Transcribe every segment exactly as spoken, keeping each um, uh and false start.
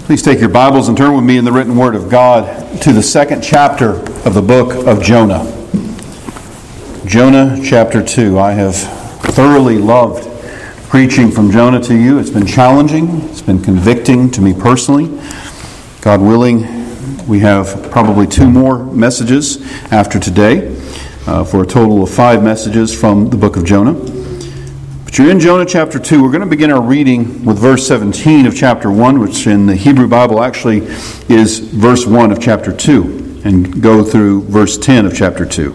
Please take your Bibles and turn with me in the written Word of God to the second chapter of the book of Jonah. Jonah chapter two. I have thoroughly loved preaching from Jonah to you. It's been challenging. It's been convicting to me personally. God willing, we have probably two more messages after today uh, for a total of five messages from the book of Jonah. But you're in Jonah chapter two. We're going to begin our reading with verse seventeen of chapter one, which in the Hebrew Bible actually is verse one of chapter two, and go through verse ten of chapter two.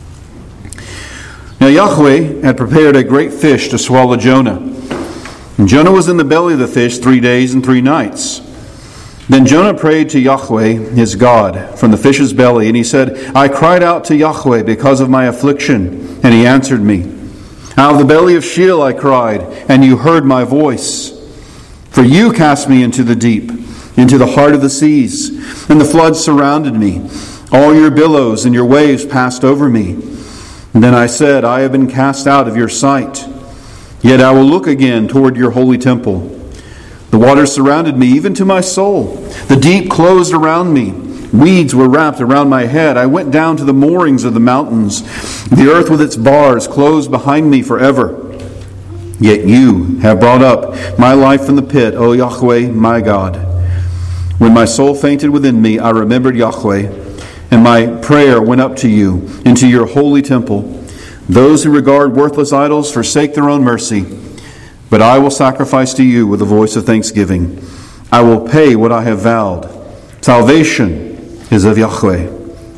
Now Yahweh had prepared a great fish to swallow Jonah. And Jonah was in the belly of the fish three days and three nights. Then Jonah prayed to Yahweh, his God, from the fish's belly, and he said, I cried out to Yahweh because of my affliction, and he answered me. Out of the belly of Sheol I cried, and you heard my voice. For you cast me into the deep, into the heart of the seas, and the floods surrounded me. All your billows and your waves passed over me. And then I said, I have been cast out of your sight. Yet I will look again toward your holy temple. The waters surrounded me, even to my soul. The deep closed around me. Weeds were wrapped around my head. I went down to the moorings of the mountains. The earth with its bars closed behind me forever. Yet you have brought up my life from the pit, O Yahweh, my God. When my soul fainted within me, I remembered Yahweh, and my prayer went up to you, into your holy temple. Those who regard worthless idols forsake their own mercy. But I will sacrifice to you with a voice of thanksgiving. I will pay what I have vowed. Salvation is of Yahweh.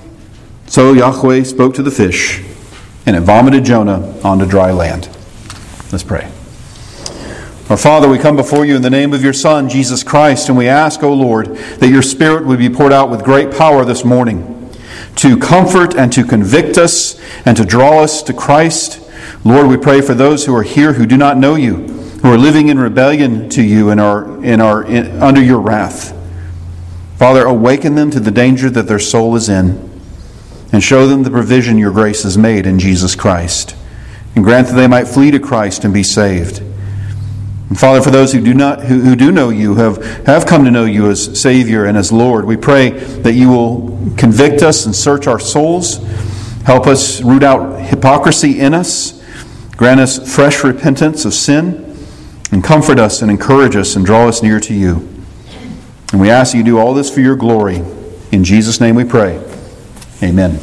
So Yahweh spoke to the fish, and it vomited Jonah onto dry land. Let's pray. Our Father, we come before you in the name of your Son, Jesus Christ, and we ask, O Lord, that your Spirit would be poured out with great power this morning to comfort and to convict us and to draw us to Christ. Lord, we pray for those who are here who do not know you, who are living in rebellion to you and are, and are in, under your wrath. Father, awaken them to the danger that their soul is in, and show them the provision your grace has made in Jesus Christ, and grant that they might flee to Christ and be saved. And Father, for those who do not, who, who do know you, have, have come to know you as Savior and as Lord, we pray that you will convict us and search our souls, help us root out hypocrisy in us, grant us fresh repentance of sin, and comfort us and encourage us and draw us near to you. And we ask you to do all this for your glory. In Jesus' name we pray. Amen.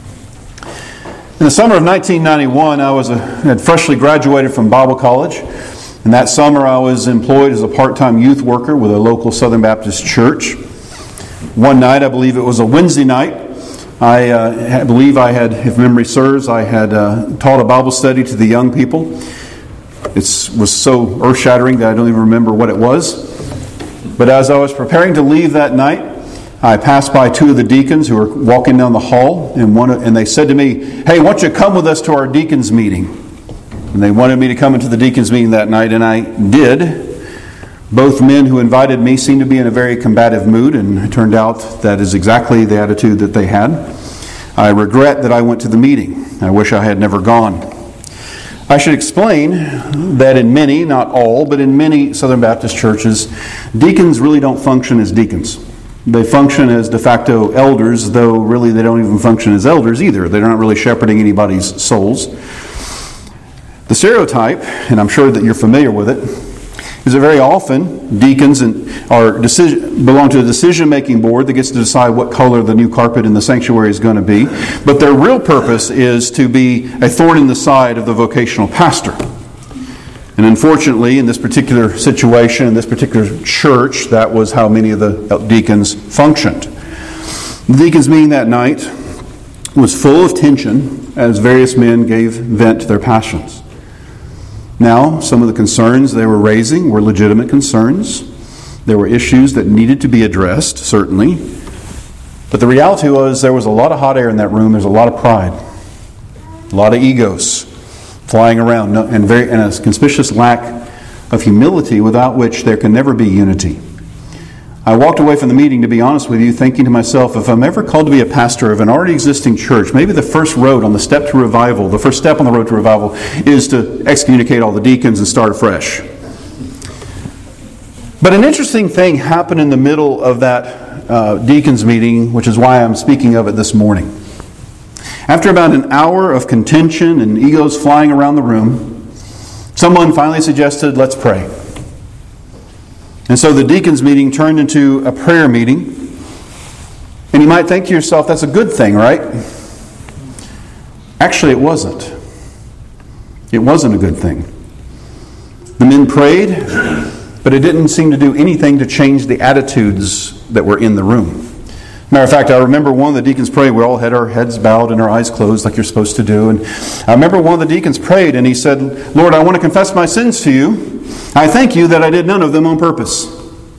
In the summer of nineteen ninety-one, I was a, had freshly graduated from Bible college. And that summer I was employed as a part-time youth worker with a local Southern Baptist church. One night, I believe it was a Wednesday night, I uh, believe I had, if memory serves, I had uh, taught a Bible study to the young people. It was so earth-shattering that I don't even remember what it was. But as I was preparing to leave that night, I passed by two of the deacons who were walking down the hall, and one and they said to me, hey, why don't you come with us to our deacons meeting? And they wanted me to come into the deacons meeting that night, and I did. Both men who invited me seemed to be in a very combative mood, and it turned out that is exactly the attitude that they had. I regret that I went to the meeting. I wish I had never gone. I should explain that in many, not all, but in many Southern Baptist churches, deacons really don't function as deacons. They function as de facto elders, though really they don't even function as elders either. They're not really shepherding anybody's souls. The stereotype, and I'm sure that you're familiar with it, is that very often deacons are decision, belong to a decision-making board that gets to decide what color the new carpet in the sanctuary is going to be. But their real purpose is to be a thorn in the side of the vocational pastor. And unfortunately, in this particular situation, in this particular church, that was how many of the deacons functioned. The deacons' meeting that night was full of tension as various men gave vent to their passions. Now, some of the concerns they were raising were legitimate concerns. There were issues that needed to be addressed, certainly. But the reality was there was a lot of hot air in that room. There's a lot of pride, a lot of egos flying around, and, very, and a conspicuous lack of humility without which there can never be unity. I walked away from the meeting, to be honest with you, thinking to myself, if I'm ever called to be a pastor of an already existing church, maybe the first road on the step to revival, the first step on the road to revival, is to excommunicate all the deacons and start afresh. But an interesting thing happened in the middle of that uh, deacons meeting, which is why I'm speaking of it this morning. After about an hour of contention and egos flying around the room, someone finally suggested, let's pray. And so the deacons meeting turned into a prayer meeting. And you might think to yourself, that's a good thing, right? Actually, it wasn't. It wasn't a good thing. The men prayed, but it didn't seem to do anything to change the attitudes that were in the room. Matter of fact, I remember one of the deacons prayed. We all had our heads bowed and our eyes closed like you're supposed to do. And I remember one of the deacons prayed and he said, Lord, I want to confess my sins to you. I thank you that I did none of them on purpose.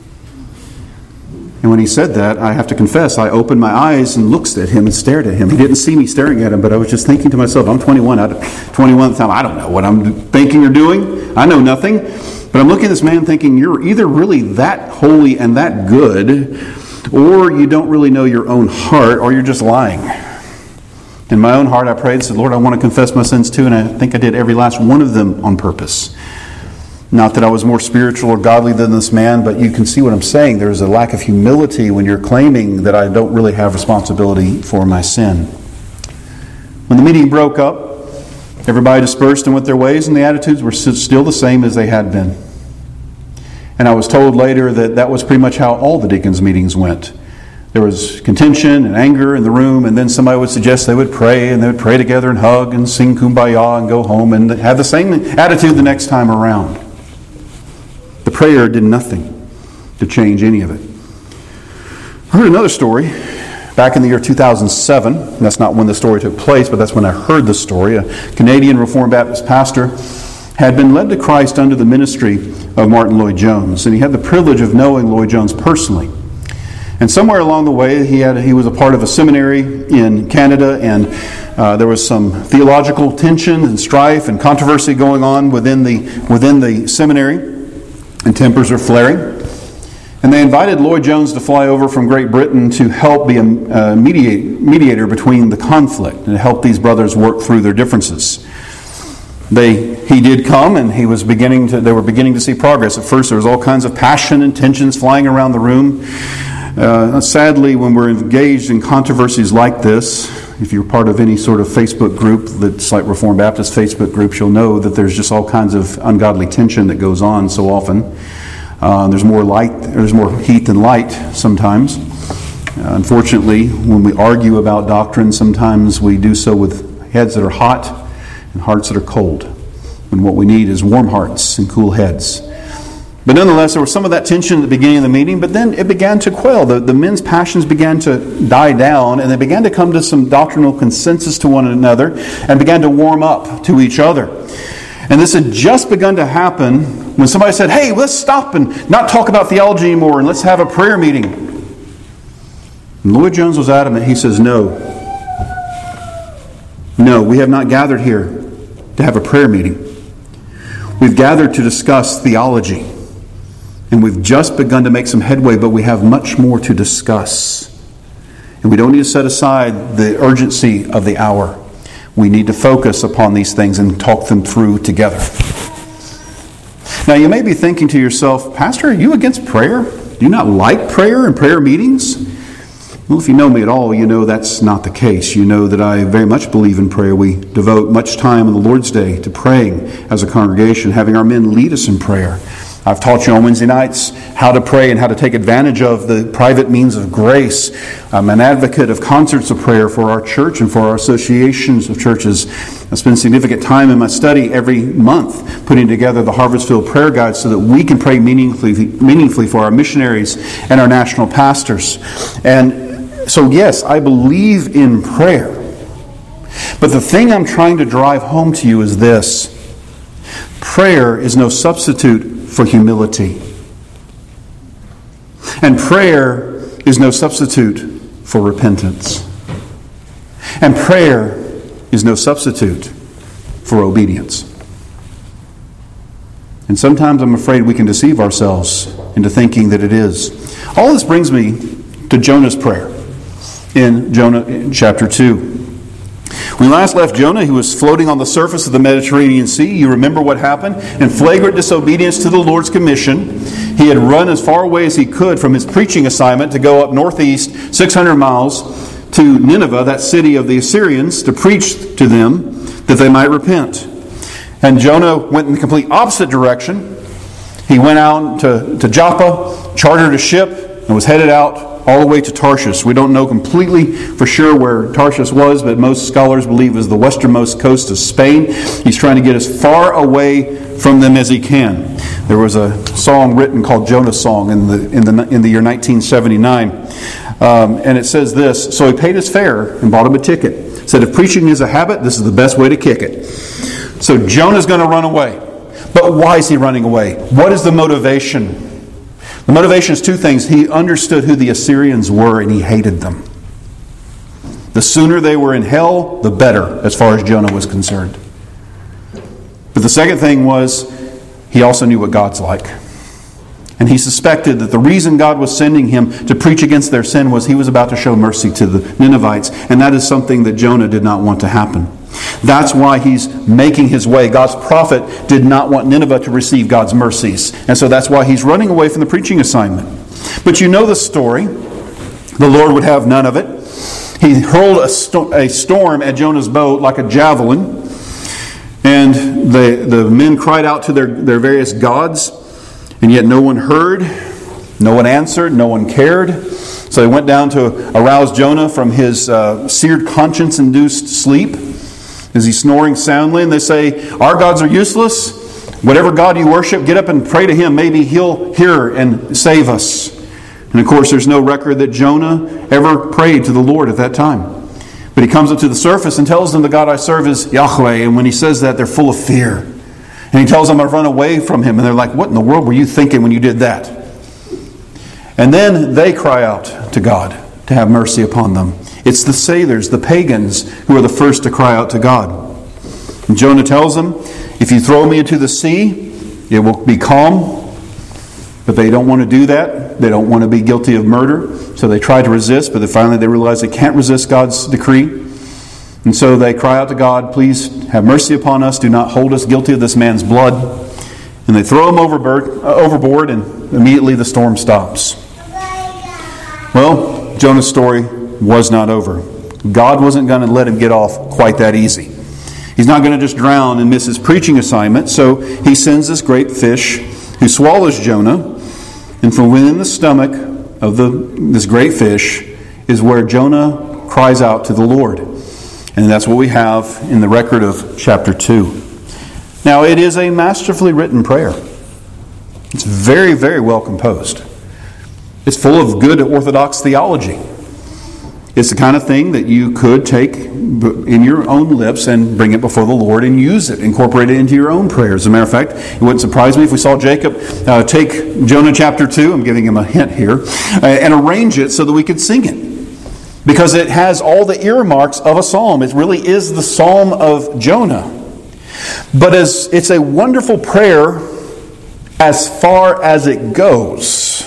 And when he said that, I have to confess, I opened my eyes and looked at him and stared at him. He didn't see me staring at him, but I was just thinking to myself, I'm twenty-one. I, twenty-one at the time, I don't know what I'm thinking or doing. I know nothing. But I'm looking at this man thinking, you're either really that holy and that good, or you don't really know your own heart, or you're just lying. In my own heart, I prayed and said, Lord, I want to confess my sins too, and I think I did every last one of them on purpose. Not that I was more spiritual or godly than this man, but you can see what I'm saying. There's a lack of humility when you're claiming that I don't really have responsibility for my sin. When the meeting broke up, everybody dispersed and went their ways, and the attitudes were still the same as they had been. And I was told later that that was pretty much how all the deacons' meetings went. There was contention and anger in the room, and then somebody would suggest they would pray, and they would pray together and hug and sing Kumbaya and go home and have the same attitude the next time around. The prayer did nothing to change any of it. I heard another story back in the year two thousand seven. That's not when the story took place, but that's when I heard the story. A Canadian Reformed Baptist pastor had been led to Christ under the ministry of Martin Lloyd-Jones, and he had the privilege of knowing Lloyd-Jones personally. And somewhere along the way, he had he was a part of a seminary in Canada, and uh, there was some theological tension and strife and controversy going on within the within the seminary. And tempers are flaring. And they invited Lloyd-Jones to fly over from Great Britain to help be a uh, mediate, mediator between the conflict and to help these brothers work through their differences. They, he did come, and he was beginning to. They were beginning to see progress. At first, there was all kinds of passion and tensions flying around the room. Uh, sadly, when we're engaged in controversies like this, if you're part of any sort of Facebook group that's like Reformed Baptist Facebook groups, you'll know that there's just all kinds of ungodly tension that goes on so often. Uh, there's more light, there's more heat than light sometimes. Uh, unfortunately, when we argue about doctrine, sometimes we do so with heads that are hot and hearts that are cold. When what we need is warm hearts and cool heads. But nonetheless, there was some of that tension at the beginning of the meeting, but then it began to quell. The, the men's passions began to die down, and they began to come to some doctrinal consensus to one another, and began to warm up to each other. And this had just begun to happen when somebody said, hey, let's stop and not talk about theology anymore, and let's have a prayer meeting. And Lloyd-Jones was adamant. He says, no. No, we have not gathered here to have a prayer meeting. We've gathered to discuss theology. And we've just begun to make some headway, but we have much more to discuss. And we don't need to set aside the urgency of the hour. We need to focus upon these things and talk them through together. Now, you may be thinking to yourself, Pastor, are you against prayer? Do you not like prayer and prayer meetings? Well, if you know me at all, you know that's not the case. You know that I very much believe in prayer. We devote much time on the Lord's Day to praying as a congregation, having our men lead us in prayer. I've taught you on Wednesday nights how to pray and how to take advantage of the private means of grace. I'm an advocate of concerts of prayer for our church and for our associations of churches. I spend significant time in my study every month putting together the Harvestville Prayer Guide so that we can pray meaningfully, meaningfully for our missionaries and our national pastors. And so, yes, I believe in prayer. But the thing I'm trying to drive home to you is this. Prayer is no substitute for humility. And prayer is no substitute for repentance. And prayer is no substitute for obedience. And sometimes I'm afraid we can deceive ourselves into thinking that it is. All this brings me to Jonah's prayer in Jonah chapter two. When we last left Jonah, he was floating on the surface of the Mediterranean Sea. You remember what happened? In flagrant disobedience to the Lord's commission, he had run as far away as he could from his preaching assignment to go up northeast six hundred miles to Nineveh, that city of the Assyrians, to preach to them that they might repent. And Jonah went in the complete opposite direction. He went out to, to Joppa, chartered a ship, and was headed out all the way to Tarshish. We don't know completely for sure where Tarshish was, but most scholars believe it was the westernmost coast of Spain. He's trying to get as far away from them as he can. There was a song written called Jonah's Song in the in the in the year nineteen seventy-nine, um, and it says this: so he paid his fare and bought him a ticket. Said, if preaching is a habit, this is the best way to kick it. So Jonah's going to run away. But why is he running away? What is the motivation? The motivation is two things. He understood who the Assyrians were and he hated them. The sooner they were in hell, the better, as far as Jonah was concerned. But the second thing was, he also knew what God's like. And he suspected that the reason God was sending him to preach against their sin was he was about to show mercy to the Ninevites. And that is something that Jonah did not want to happen. That's why he's making his way. God's prophet did not want Nineveh to receive God's mercies. And so that's why he's running away from the preaching assignment. But you know the story. The Lord would have none of it. He hurled a, sto- a storm at Jonah's boat like a javelin. And the, the men cried out to their, their various gods. And yet no one heard. No one answered. No one cared. So they went down to arouse Jonah from his uh, seared conscience-induced sleep. Is he snoring soundly? And they say, our gods are useless. Whatever God you worship, get up and pray to Him. Maybe He'll hear and save us. And of course, there's no record that Jonah ever prayed to the Lord at that time. But he comes up to the surface and tells them the God I serve is Yahweh. And when he says that, they're full of fear. And he tells them to run away from him. And they're like, what in the world were you thinking when you did that? And then they cry out to God to have mercy upon them. It's the sailors, the pagans, who are the first to cry out to God. And Jonah tells them, if you throw me into the sea, it will be calm. But they don't want to do that. They don't want to be guilty of murder. So they try to resist, but then finally they realize they can't resist God's decree. And so they cry out to God, please have mercy upon us. Do not hold us guilty of this man's blood. And they throw him overboard, uh, overboard and immediately the storm stops. Well, Jonah's story was not over. God wasn't going to let him get off quite that easy. He's not going to just drown and miss his preaching assignment. So he sends this great fish who swallows Jonah. And from within the stomach of the this great fish is where Jonah cries out to the Lord. And that's what we have in the record of chapter two. Now, it is a masterfully written prayer. It's very, very well composed. It's full of good Orthodox theology. It's the kind of thing that you could take in your own lips and bring it before the Lord and use it, incorporate it into your own prayers. As a matter of fact, it wouldn't surprise me if we saw Jacob uh, take Jonah chapter two, I'm giving him a hint here, uh, and arrange it so that we could sing it. Because it has all the earmarks of a psalm. It really is the Psalm of Jonah. But as it's a wonderful prayer as far as it goes.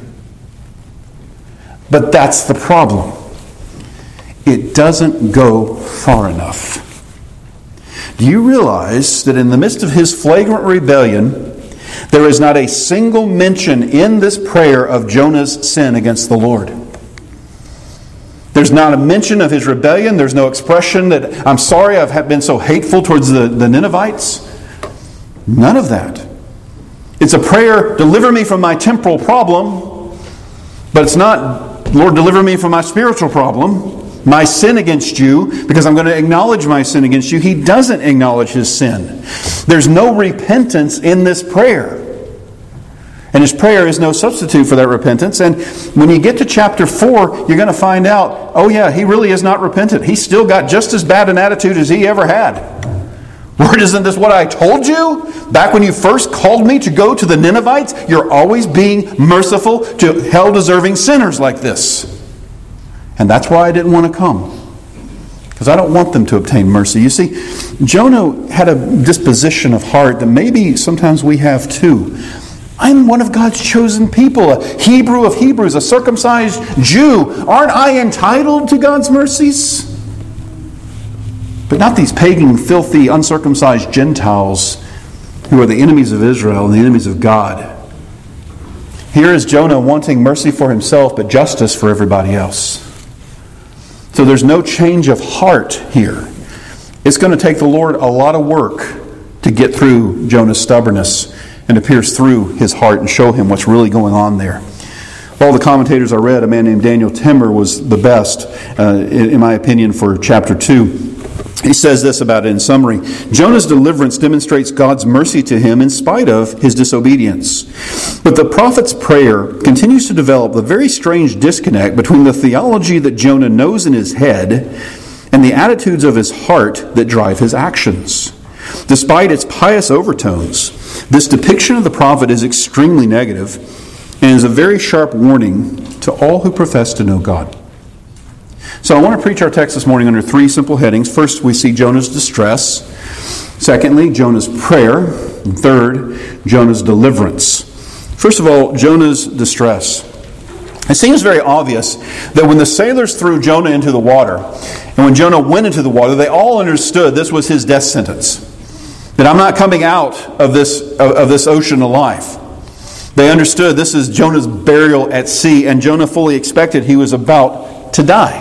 But that's the problem. It doesn't go far enough. Do you realize that in the midst of his flagrant rebellion, there is not a single mention in this prayer of Jonah's sin against the Lord? There's not a mention of his rebellion. There's no expression that, I'm sorry I've been so hateful towards the, the Ninevites. None of that. It's a prayer, deliver me from my temporal problem. But it's not, Lord, deliver me from my spiritual problem. My sin against you, because I'm going to acknowledge my sin against you. He doesn't acknowledge his sin. There's no repentance in this prayer. And his prayer is no substitute for that repentance. And when you get to chapter four, you're going to find out, oh yeah, he really is not repentant. He's still got just as bad an attitude as he ever had. Lord, isn't this what I told you? Back when you first called me to go to the Ninevites, you're always being merciful to hell-deserving sinners like this. And that's why I didn't want to come. Because I don't want them to obtain mercy. You see, Jonah had a disposition of heart that maybe sometimes we have too. I'm one of God's chosen people, a Hebrew of Hebrews, a circumcised Jew. Aren't I entitled to God's mercies? but not these pagan, filthy, uncircumcised Gentiles who are the enemies of Israel and the enemies of God. Here is Jonah wanting mercy for himself, but justice for everybody else. So there's no change of heart here. It's going to take the Lord a lot of work to get through Jonah's stubbornness and to pierce through his heart and show him what's really going on there. Of all the commentators I read, a man named Daniel Timmer was the best, uh, in, in my opinion, for chapter two. He says this about it in summary. Jonah's deliverance demonstrates God's mercy to him in spite of his disobedience. But the prophet's prayer continues to develop the very strange disconnect between the theology that Jonah knows in his head and the attitudes of his heart that drive his actions. Despite its pious overtones, this depiction of the prophet is extremely negative and is a very sharp warning to all who profess to know God. So I want to preach our text this morning under three simple headings. First, we see Jonah's distress. Secondly, Jonah's prayer. And third, Jonah's deliverance. First of all, Jonah's distress. It seems very obvious that when the sailors threw Jonah into the water, and when Jonah went into the water, they all understood this was his death sentence. That I'm not coming out of this, of, of this ocean alive. They understood this is Jonah's burial at sea, and Jonah fully expected he was about to die.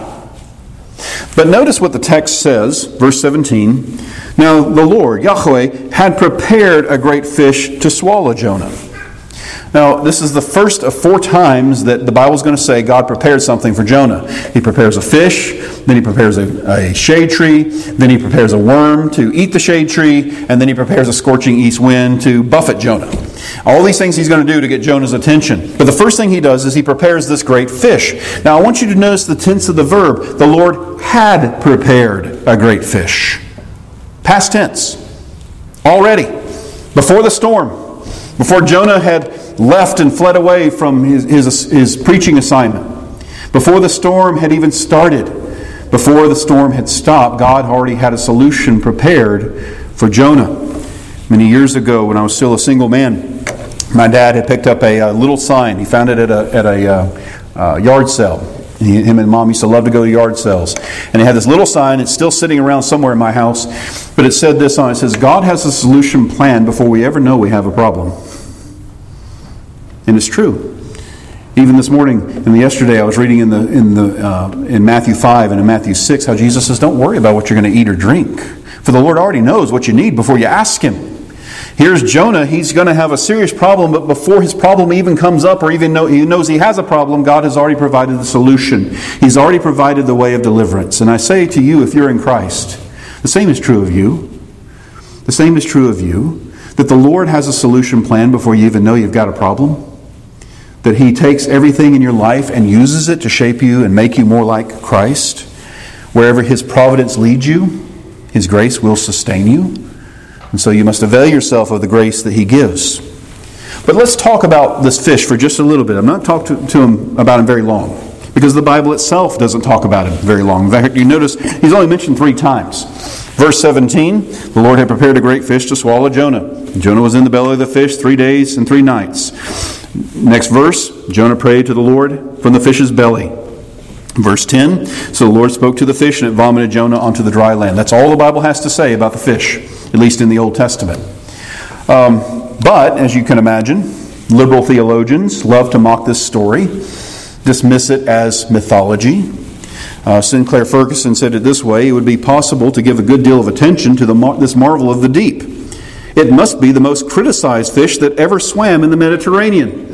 But notice what the text says, verse seventeen. Now the Lord, Yahweh, had prepared a great fish to swallow Jonah. Now, this is the first of four times that the Bible is going to say God prepared something for Jonah. He prepares a fish, then he prepares a, a shade tree, then he prepares a worm to eat the shade tree, and then he prepares a scorching east wind to buffet Jonah. All these things he's going to do to get Jonah's attention. But the first thing he does is he prepares this great fish. Now, I want you to notice the tense of the verb. The Lord had prepared a great fish. Past tense. Already. Before the storm. Before Jonah had left and fled away from his, his, his preaching assignment. Before the storm had even started. Before the storm had stopped, God already had a solution prepared for Jonah. Many years ago, when I was still a single man, my dad had picked up a, a little sign. He found it at a, at a uh, uh, yard sale. He, him and Mom used to love to go to yard sales. And he had this little sign. It's still sitting around somewhere in my house. But it said this on it. It says, God has a solution planned before we ever know we have a problem. And it's true. Even this morning and yesterday, I was reading in the in the uh, in Matthew five and in Matthew six how Jesus says, "Don't worry about what you're going to eat or drink, for the Lord already knows what you need before you ask Him." Here's Jonah. He's going to have a serious problem, but before his problem even comes up, or even know he knows he has a problem, God has already provided the solution. He's already provided the way of deliverance. And I say to you, if you're in Christ, the same is true of you. The same is true of you. That the Lord has a solution plan before you even know you've got a problem. That He takes everything in your life and uses it to shape you and make you more like Christ. Wherever His providence leads you, His grace will sustain you. And so you must avail yourself of the grace that He gives. But let's talk about this fish for just a little bit. I'm not talking to, to him about him very long, because the Bible itself doesn't talk about him very long. In fact, you notice he's only mentioned three times. Verse seventeen, the Lord had prepared a great fish to swallow Jonah. Jonah was in the belly of the fish three days and three nights. Next verse, Jonah prayed to the Lord from the fish's belly. Verse ten, so the Lord spoke to the fish and it vomited Jonah onto the dry land. That's all the Bible has to say about the fish, at least in the Old Testament. Um, but, as you can imagine, liberal theologians love to mock this story, dismiss it as mythology. Uh, Sinclair Ferguson said it this way: it would be possible to give a good deal of attention to the mar- this marvel of the deep. It must be the most criticized fish that ever swam in the Mediterranean.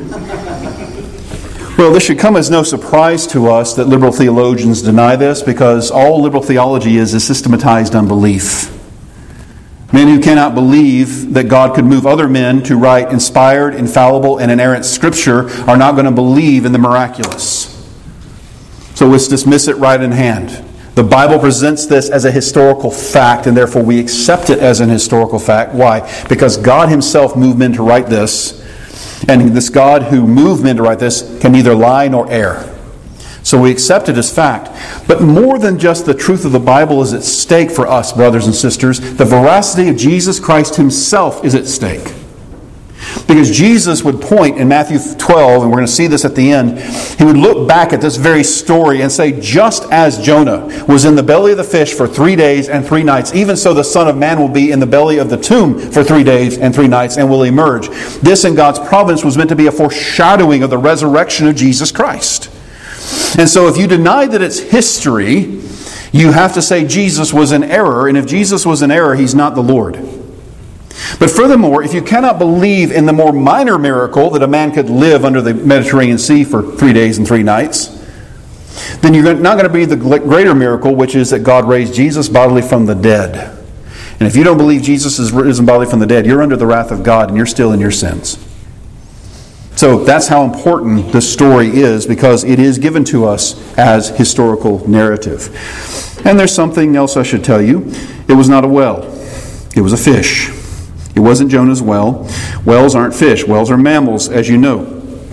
Well, this should come as no surprise to us that liberal theologians deny this, because all liberal theology is is systematized unbelief. Men who cannot believe that God could move other men to write inspired, infallible, and inerrant Scripture are not going to believe in the miraculous. So let's dismiss it right in hand. The Bible presents this as a historical fact, and therefore we accept it as an historical fact. Why? Because God Himself moved men to write this, and this God who moved men to write this can neither lie nor err. So we accept it as fact. But more than just the truth of the Bible is at stake for us, brothers and sisters, the veracity of Jesus Christ Himself is at stake. Because Jesus would point in Matthew twelve, and we're going to see this at the end, he would look back at this very story and say, just as Jonah was in the belly of the fish for three days and three nights, even so the Son of Man will be in the belly of the tomb for three days and three nights and will emerge. This in God's providence was meant to be a foreshadowing of the resurrection of Jesus Christ. And so if you deny that it's history, you have to say Jesus was in error, and if Jesus was in error, he's not the Lord. But furthermore, if you cannot believe in the more minor miracle that a man could live under the Mediterranean Sea for three days and three nights, then you're not going to believe the greater miracle, which is that God raised Jesus bodily from the dead. And if you don't believe Jesus is risen bodily from the dead, you're under the wrath of God and you're still in your sins. So that's how important this story is, because it is given to us as historical narrative. And there's something else I should tell you. It was not a well. It was a fish. It wasn't Jonah's well. Wells aren't fish. Wells are mammals, as you know.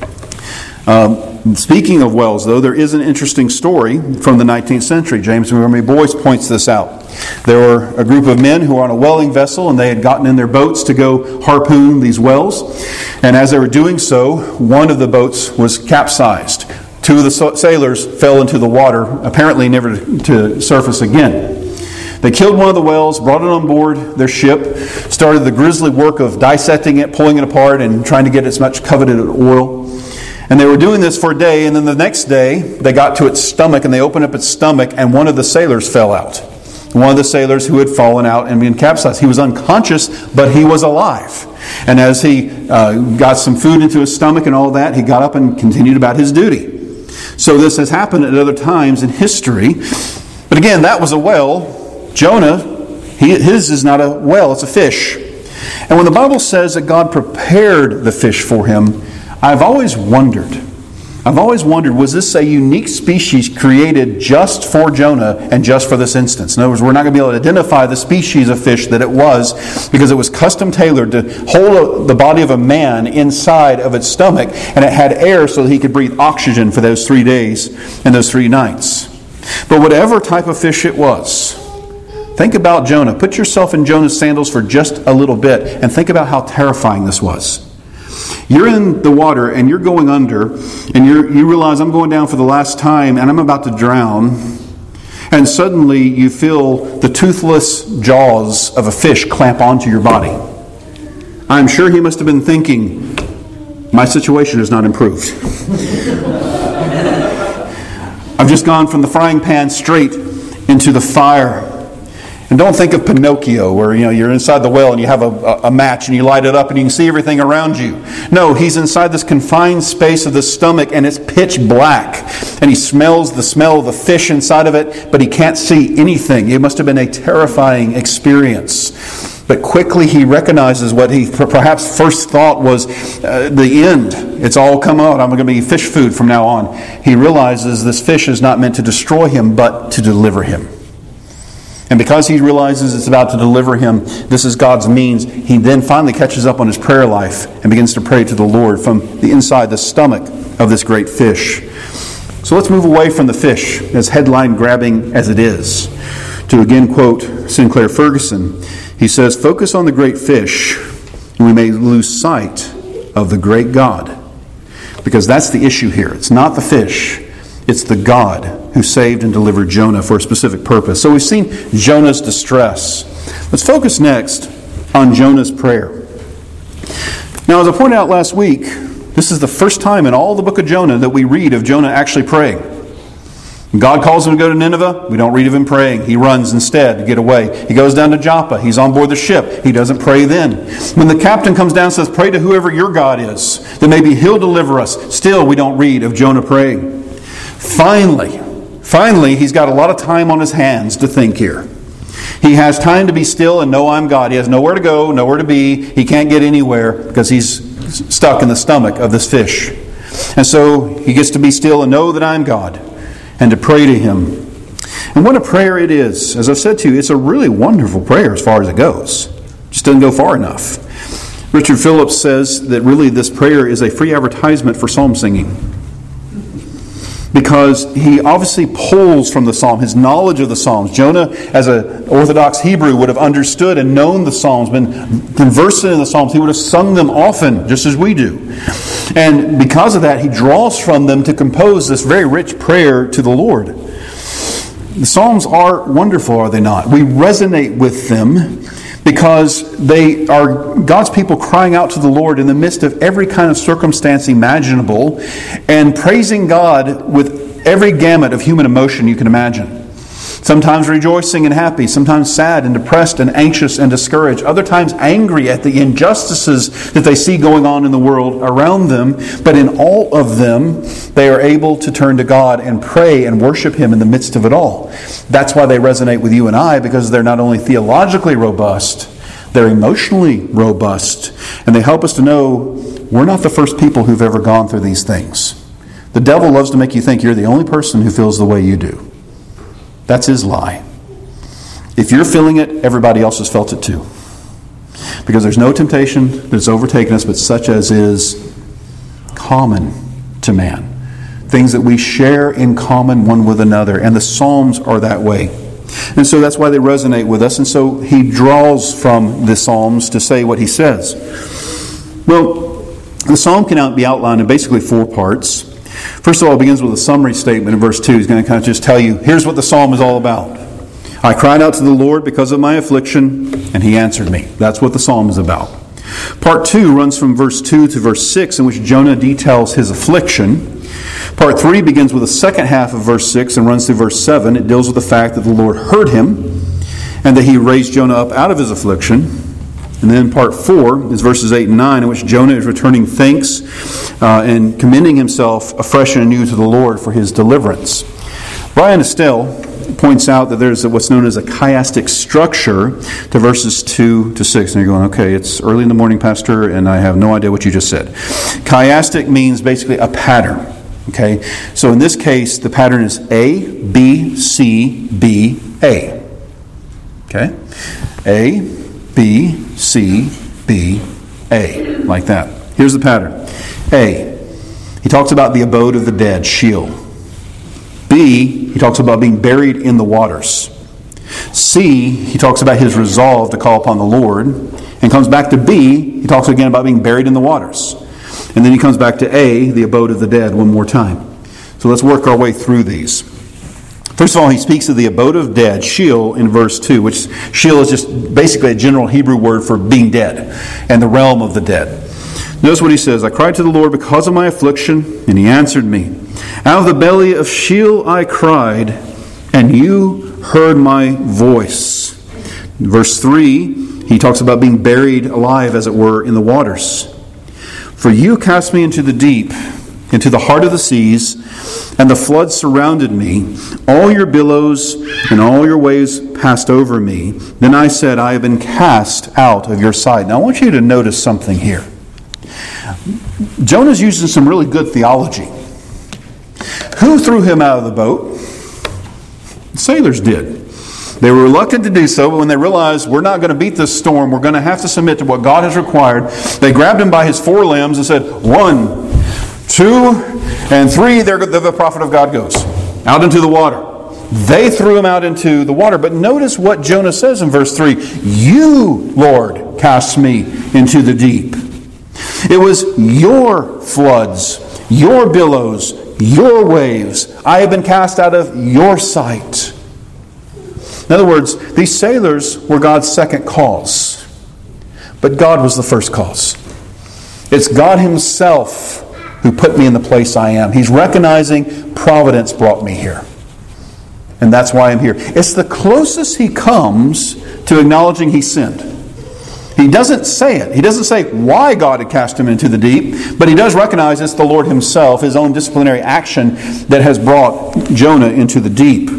Um, speaking of wells, though, there is an interesting story from the nineteenth century. James Montgomery Boyce points this out. There were a group of men who were on a whaling vessel, and they had gotten in their boats to go harpoon these wells. And as they were doing so, one of the boats was capsized. Two of the sailors fell into the water, apparently never to surface again. They killed one of the whales, brought it on board their ship, started the grisly work of dissecting it, pulling it apart, and trying to get as much coveted oil. And they were doing this for a day, and then the next day, they got to its stomach, and they opened up its stomach, and one of the sailors fell out. One of the sailors who had fallen out and been capsized. He was unconscious, but he was alive. And as he uh, got some food into his stomach and all that, he got up and continued about his duty. So this has happened at other times in history. But again, that was a whale. Jonah, he, his is not a well, it's a fish. And when the Bible says that God prepared the fish for him, I've always wondered, I've always wondered, was this a unique species created just for Jonah and just for this instance? In other words, we're not going to be able to identify the species of fish that it was, because it was custom tailored to hold a, the body of a man inside of its stomach, and it had air so that he could breathe oxygen for those three days and those three nights. But whatever type of fish it was, think about Jonah. Put yourself in Jonah's sandals for just a little bit and think about how terrifying this was. You're in the water and you're going under, and you're, you realize I'm going down for the last time and I'm about to drown. And suddenly you feel the toothless jaws of a fish clamp onto your body. I'm sure he must have been thinking, my situation has not improved. I've just gone from the frying pan straight into the fire. And don't think of Pinocchio, where you know you're inside the well and you have a, a match and you light it up and you can see everything around you. No, he's inside this confined space of the stomach and it's pitch black. And he smells the smell of the fish inside of it, but he can't see anything. It must have been a terrifying experience. But quickly he recognizes what he perhaps first thought was uh, the end. It's all come out. I'm going to be fish food from now on. He realizes this fish is not meant to destroy him, but to deliver him. And because he realizes it's about to deliver him, this is God's means, he then finally catches up on his prayer life and begins to pray to the Lord from the inside the stomach of this great fish. So let's move away from the fish, as headline-grabbing as it is, to again quote Sinclair Ferguson. He says, "Focus on the great fish, and we may lose sight of the great God." Because that's the issue here. It's not the fish. It's the God who saved and delivered Jonah for a specific purpose. So we've seen Jonah's distress. Let's focus next on Jonah's prayer. Now, as I pointed out last week, this is the first time in all the book of Jonah that we read of Jonah actually praying. When God calls him to go to Nineveh, we don't read of him praying. He runs instead to get away. He goes down to Joppa. He's on board the ship. He doesn't pray then. When the captain comes down and says, "Pray to whoever your God is, that maybe he'll deliver us," still we don't read of Jonah praying. Finally, finally, he's got a lot of time on his hands to think here. He has time to be still and know I'm God. He has nowhere to go, nowhere to be. He can't get anywhere because he's stuck in the stomach of this fish. And so he gets to be still and know that I'm God and to pray to him. And what a prayer it is. As I've said to you, it's a really wonderful prayer as far as it goes. Just doesn't go far enough. Richard Phillips says that really this prayer is a free advertisement for psalm singing. because he obviously pulls from the Psalm, his knowledge of the Psalms. Jonah, as an Orthodox Hebrew, would have understood and known the Psalms, been conversant in the Psalms. He would have sung them often, just as we do. And because of that, he draws from them to compose this very rich prayer to the Lord. The Psalms are wonderful, are they not? We resonate with them because they are God's people crying out to the Lord in the midst of every kind of circumstance imaginable and praising God with every gamut of human emotion you can imagine. Sometimes rejoicing and happy, sometimes sad and depressed and anxious and discouraged, other times angry at the injustices that they see going on in the world around them. But in all of them, they are able to turn to God and pray and worship Him in the midst of it all. That's why they resonate with you and I, because they're not only theologically robust, they're emotionally robust. And they help us to know we're not the first people who've ever gone through these things. The devil loves to make you think you're the only person who feels the way you do. That's his lie. If you're feeling it, everybody else has felt it too. Because there's no temptation that's overtaken us but such as is common to man. Things that we share in common one with another. And the Psalms are that way. And so that's why they resonate with us. And so he draws from the Psalms to say what he says. Well, the Psalm can be outlined in basically four parts. First of all, it begins with a summary statement in verse two. He's going to kind of just tell you, here's what the psalm is all about. I cried out to the Lord because of my affliction, and He answered me. That's what the psalm is about. Part two runs from verse two to verse six, in which Jonah details his affliction. Part three begins with the second half of verse six and runs through verse seven. It deals with the fact that the Lord heard him, and that He raised Jonah up out of his affliction. And then part four is verses eight and nine, in which Jonah is returning thanks uh, and commending himself afresh and anew to the Lord for his deliverance. Brian Estelle points out that there's what's known as a chiastic structure to verses two to six. And you're going, okay, it's early in the morning, Pastor, and I have no idea what you just said. Chiastic means basically a pattern. Okay, so in this case, the pattern is A, B, C, B, A. Okay, A, B, C, B, A. Like that. Here's the pattern. A, he talks about the abode of the dead, Sheol. B, he talks about being buried in the waters. C, he talks about his resolve to call upon the Lord. And comes back to B, he talks again about being buried in the waters. And then he comes back to A, the abode of the dead, one more time. So let's work our way through these. First of all, he speaks of the abode of dead, Sheol, in verse two, which Sheol is just basically a general Hebrew word for being dead, and the realm of the dead. Notice what he says, I cried to the Lord because of my affliction, and He answered me. Out of the belly of Sheol I cried, and you heard my voice. In verse three, he talks about being buried alive, as it were, in the waters. For you cast me into the deep, into the heart of the seas, and the floods surrounded me. All your billows and all your waves passed over me. Then I said, I have been cast out of your sight. Now I want you to notice something here. Jonah's using some really good theology. Who threw him out of the boat? The sailors did. They were reluctant to do so, but when they realized we're not going to beat this storm, we're going to have to submit to what God has required, they grabbed him by his forelimbs and said, one, two, and three, there the prophet of God goes out into the water. They threw him out into the water. But notice what Jonah says in verse three. You, Lord, cast me into the deep. It was your floods, your billows, your waves. I have been cast out of your sight. In other words, these sailors were God's second cause. But God was the first cause. It's God Himself who put me in the place I am. He's recognizing providence brought me here. And that's why I'm here. It's the closest he comes to acknowledging he sinned. He doesn't say it. He doesn't say why God had cast him into the deep, but he does recognize it's the Lord Himself, His own disciplinary action that has brought Jonah into the deep.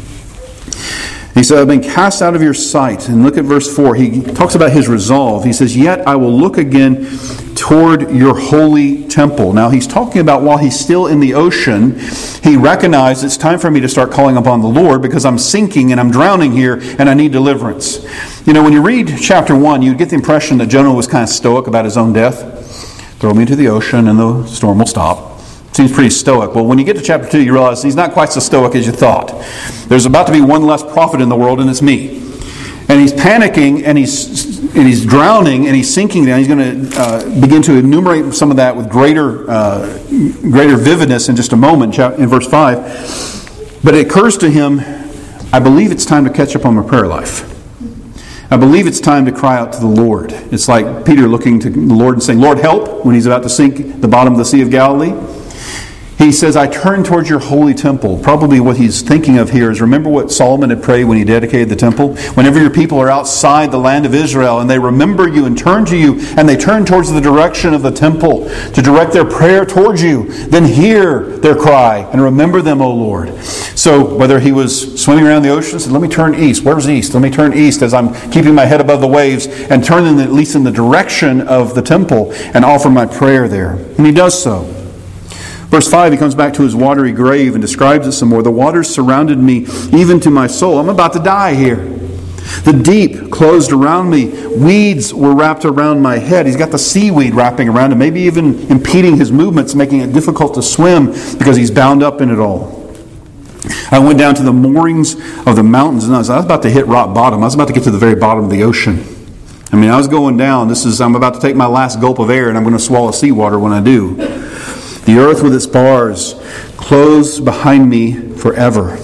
He said, I've been cast out of your sight. And look at verse four. He talks about his resolve. He says, yet I will look again toward your holy temple. Now he's talking about while he's still in the ocean, he recognized it's time for me to start calling upon the Lord because I'm sinking and I'm drowning here and I need deliverance. You know, when you read chapter one, you get the impression that Jonah was kind of stoic about his own death. Throw me into the ocean and the storm will stop. Seems pretty stoic. Well, when you get to chapter two, you realize he's not quite so stoic as you thought. There's about to be one less prophet in the world, and it's me. And he's panicking, and he's and he's drowning, and he's sinking down. He's going to uh, begin to enumerate some of that with greater uh, greater vividness in just a moment, in verse five. But it occurs to him, I believe it's time to catch up on my prayer life. I believe it's time to cry out to the Lord. It's like Peter looking to the Lord and saying, Lord, help, when he's about to sink the bottom of the Sea of Galilee. He says, I turn towards your holy temple. Probably what he's thinking of here is, remember what Solomon had prayed when he dedicated the temple? Whenever your people are outside the land of Israel and they remember you and turn to you, and they turn towards the direction of the temple to direct their prayer towards you, then hear their cry and remember them, O Lord. So whether he was swimming around the ocean, said, let me turn east. Where's east? Let me turn east as I'm keeping my head above the waves and turning at least in the direction of the temple and offer my prayer there. And he does so. Verse five, he comes back to his watery grave and describes it some more. The waters surrounded me, even to my soul. I'm about to die here. The deep closed around me. Weeds were wrapped around my head. He's got the seaweed wrapping around him, maybe even impeding his movements, making it difficult to swim because he's bound up in it all. I went down to the moorings of the mountains, and I was, I was about to hit rock bottom. I was about to get to the very bottom of the ocean. I mean, I was going down. This is I'm about to take my last gulp of air, and I'm going to swallow seawater when I do. The earth with its bars closed behind me forever.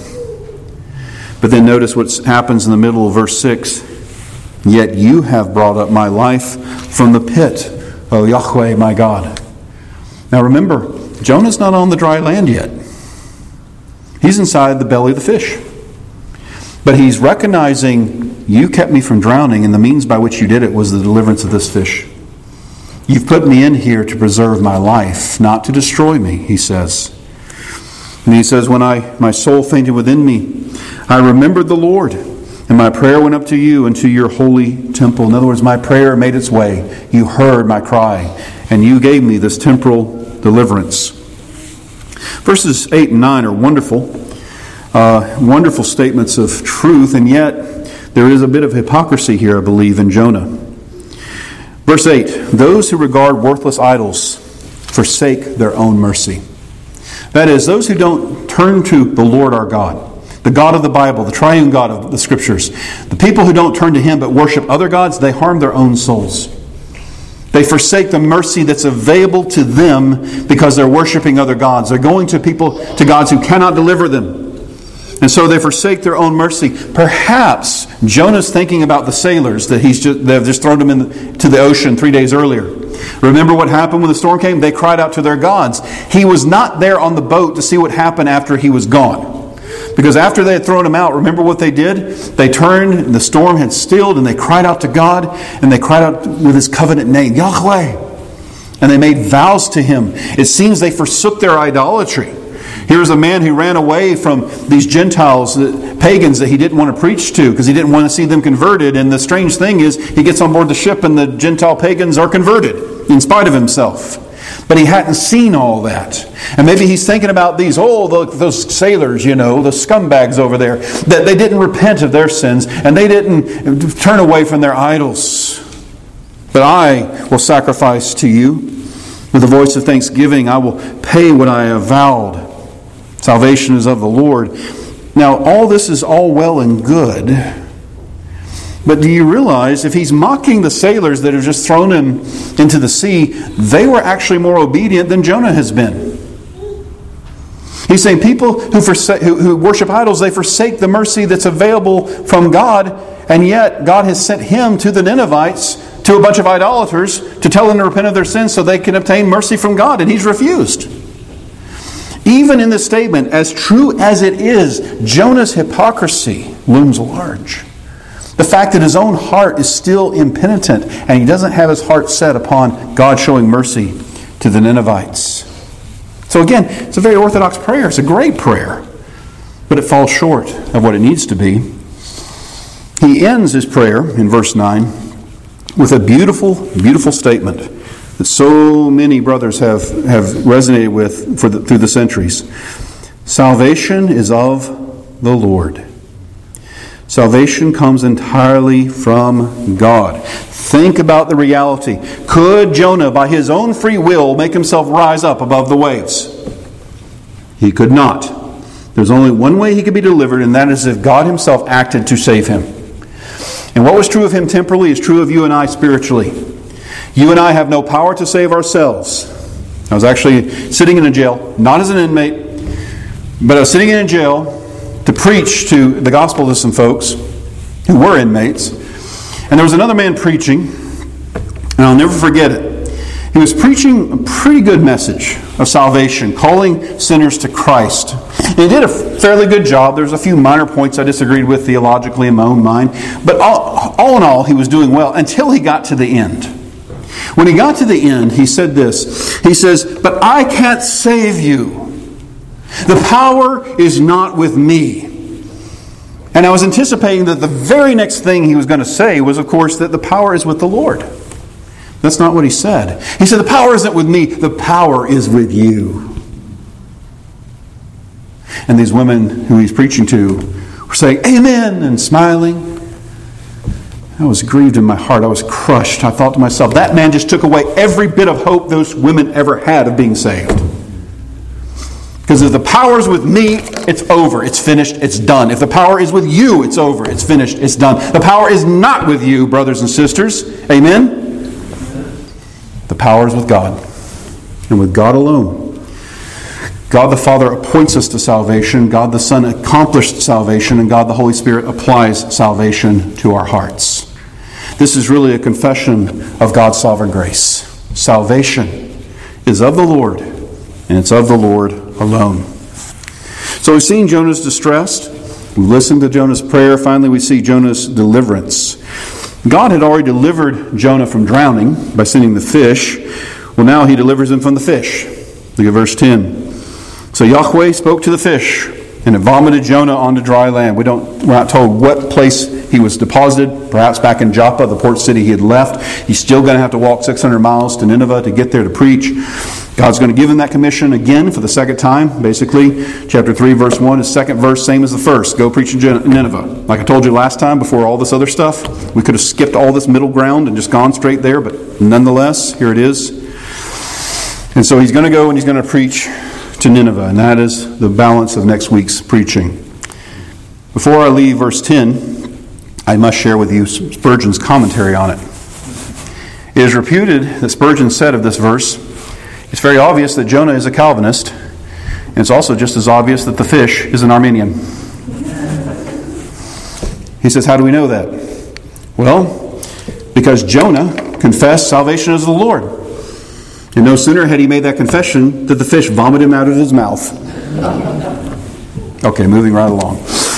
But then notice what happens in the middle of verse six. Yet you have brought up my life from the pit, O Yahweh, my God. Now remember, Jonah's not on the dry land yet. He's inside the belly of the fish. But he's recognizing, you kept me from drowning, and the means by which you did it was the deliverance of this fish. You've put me in here to preserve my life, not to destroy me, he says. And he says, when I my soul fainted within me, I remembered the Lord, and my prayer went up to you and to your holy temple. In other words, my prayer made its way. You heard my cry, and you gave me this temporal deliverance. Verses eight and nine are wonderful, uh, wonderful statements of truth, and yet there is a bit of hypocrisy here, I believe, in Jonah. Verse eight, those who regard worthless idols forsake their own mercy. That is, those who don't turn to the Lord our God, the God of the Bible, the triune God of the Scriptures, the people who don't turn to Him but worship other gods, they harm their own souls. They forsake the mercy that's available to them because they're worshiping other gods. They're going to people, to gods who cannot deliver them. And so they forsake their own mercy. Perhaps Jonah's thinking about the sailors that he's just, they've just thrown them into the ocean three days earlier. Remember what happened when the storm came? They cried out to their gods. He was not there on the boat to see what happened after he was gone. Because after they had thrown him out, remember what they did? They turned, the storm had stilled, and they cried out to God, and they cried out with His covenant name, Yahweh. And they made vows to Him. It seems they forsook their idolatry. Here's a man who ran away from these Gentiles, pagans that he didn't want to preach to because he didn't want to see them converted. And the strange thing is, he gets on board the ship and the Gentile pagans are converted in spite of himself. But he hadn't seen all that. And maybe he's thinking about these, oh, those sailors, you know, the scumbags over there, that they didn't repent of their sins and they didn't turn away from their idols. But I will sacrifice to you. With a voice of thanksgiving, I will pay what I have vowed. Salvation is of the Lord. Now, all this is all well and good. But do you realize if he's mocking the sailors that have just thrown him into the sea, they were actually more obedient than Jonah has been. He's saying people who, forsake, who, who worship idols, they forsake the mercy that's available from God, and yet God has sent him to the Ninevites, to a bunch of idolaters, to tell them to repent of their sins so they can obtain mercy from God, and he's refused. Even in this statement, as true as it is, Jonah's hypocrisy looms large. The fact that his own heart is still impenitent and he doesn't have his heart set upon God showing mercy to the Ninevites. So again, it's a very orthodox prayer. It's a great prayer, but it falls short of what it needs to be. He ends his prayer in verse nine with a beautiful, beautiful statement that so many brothers have, have resonated with for the, through the centuries. Salvation is of the Lord. Salvation comes entirely from God. Think about the reality. Could Jonah, by his own free will, make himself rise up above the waves? He could not. There's only one way he could be delivered, and that is if God himself acted to save him. And what was true of him temporally is true of you and I spiritually. You and I have no power to save ourselves. I was actually sitting in a jail, not as an inmate, but I was sitting in a jail to preach to the gospel to some folks who were inmates. And there was another man preaching, and I'll never forget it. He was preaching a pretty good message of salvation, calling sinners to Christ. And he did a fairly good job. There's a few minor points I disagreed with theologically in my own mind. But all, all in all, he was doing well until he got to the end. When he got to the end, he said this. He says, "But I can't save you. The power is not with me." And I was anticipating that the very next thing he was going to say was, of course, that the power is with the Lord. That's not what he said. He said, the power isn't with me, the power is with you. And these women who he's preaching to were saying, amen, and smiling. I was grieved in my heart. I was crushed. I thought to myself, that man just took away every bit of hope those women ever had of being saved. Because if the power is with me, it's over. It's finished. It's done. If the power is with you, it's over. It's finished. It's done. The power is not with you, brothers and sisters. Amen? The power is with God. And with God alone. God the Father appoints us to salvation. God the Son accomplished salvation. And God the Holy Spirit applies salvation to our hearts. This is really a confession of God's sovereign grace. Salvation is of the Lord. And it's of the Lord alone. So we've seen Jonah's distress. We listened to Jonah's prayer. Finally, we see Jonah's deliverance. God had already delivered Jonah from drowning by sending the fish. Well, now he delivers him from the fish. Look at verse ten. So Yahweh spoke to the fish, and it vomited Jonah onto dry land. We don't, we're not told what place he was deposited. Perhaps back in Joppa, the port city he had left. He's still going to have to walk six hundred miles to Nineveh to get there to preach. God's going to give him that commission again for the second time. Basically, chapter three, verse one, his second verse, same as the first. Go preach in Nineveh. Like I told you last time, before all this other stuff, we could have skipped all this middle ground and just gone straight there, but nonetheless, here it is. And so he's going to go and he's going to preach to Nineveh, and that is the balance of next week's preaching. Before I leave verse ten, I must share with you Spurgeon's commentary on it. It is reputed that Spurgeon said of this verse, it's very obvious that Jonah is a Calvinist, and it's also just as obvious that the fish is an Arminian. He says, how do we know that? Well, because Jonah confessed salvation is the Lord. And no sooner had he made that confession that the fish vomited him out of his mouth. Okay, moving right along.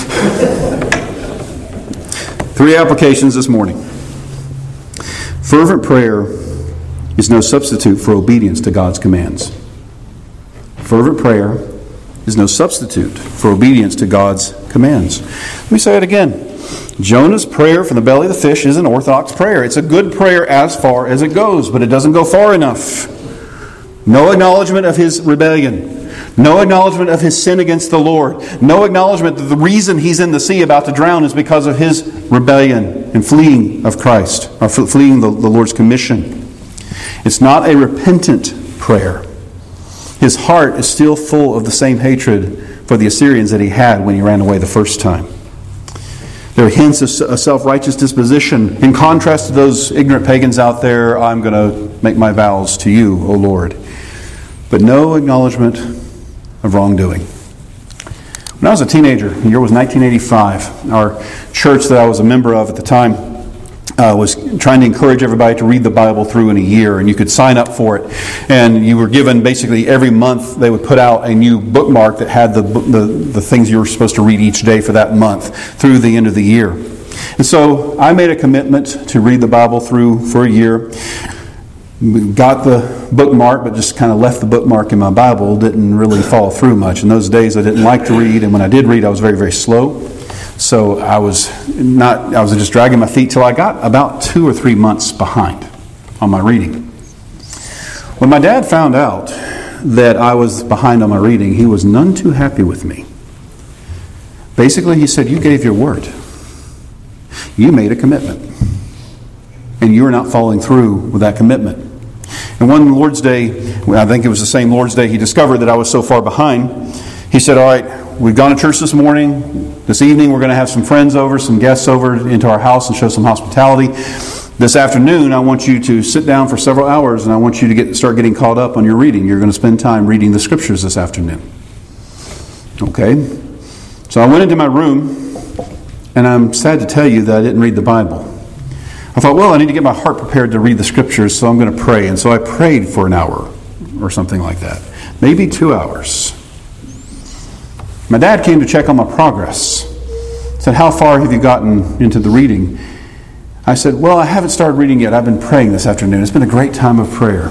Three applications this morning. Fervent prayer is no substitute for obedience to God's commands. Fervent prayer is no substitute for obedience to God's commands. Let me say it again. Jonah's prayer from the belly of the fish is an orthodox prayer. It's a good prayer as far as it goes, but it doesn't go far enough. No acknowledgement of his rebellion. No acknowledgement of his sin against the Lord. No acknowledgement that the reason he's in the sea about to drown is because of his rebellion and fleeing of Christ, or fleeing the, the Lord's commission. It's not a repentant prayer. His heart is still full of the same hatred for the Assyrians that he had when he ran away the first time. There are hints of a self-righteous disposition. In contrast to those ignorant pagans out there, I'm going to make my vows to you, O Lord. But no acknowledgement of wrongdoing. When I was a teenager, the year was nineteen eighty-five, our church that I was a member of at the time Uh, was trying to encourage everybody to read the Bible through in a year, and you could sign up for it. And you were given basically every month they would put out a new bookmark that had the, the the things you were supposed to read each day for that month through the end of the year. And so I made a commitment to read the Bible through for a year. Got the bookmark, but just kind of left the bookmark in my Bible. Didn't really follow through much. In those days I didn't like to read, and when I did read I was very, very slow. So I was not, I was just dragging my feet till I got about two or three months behind on my reading. When my dad found out that I was behind on my reading, he was none too happy with me. Basically, he said, you gave your word. You made a commitment. And you are not following through with that commitment. And one Lord's Day, I think it was the same Lord's Day, he discovered that I was so far behind. he said, all right, we've gone to church this morning. This evening we're going to have some friends over, some guests over into our house and show some hospitality. This afternoon I want you to sit down for several hours and I want you to get start getting caught up on your reading. You're going to spend time reading the scriptures this afternoon. Okay? So I went into my room, and I'm sad to tell you that I didn't read the Bible. I thought, well, I need to get my heart prepared to read the scriptures, so I'm going to pray. And so I prayed for an hour or something like that. Maybe two hours. My dad came to check on my progress. Said, how far have you gotten into the reading? I said, well, I haven't started reading yet. I've been praying this afternoon. It's been a great time of prayer.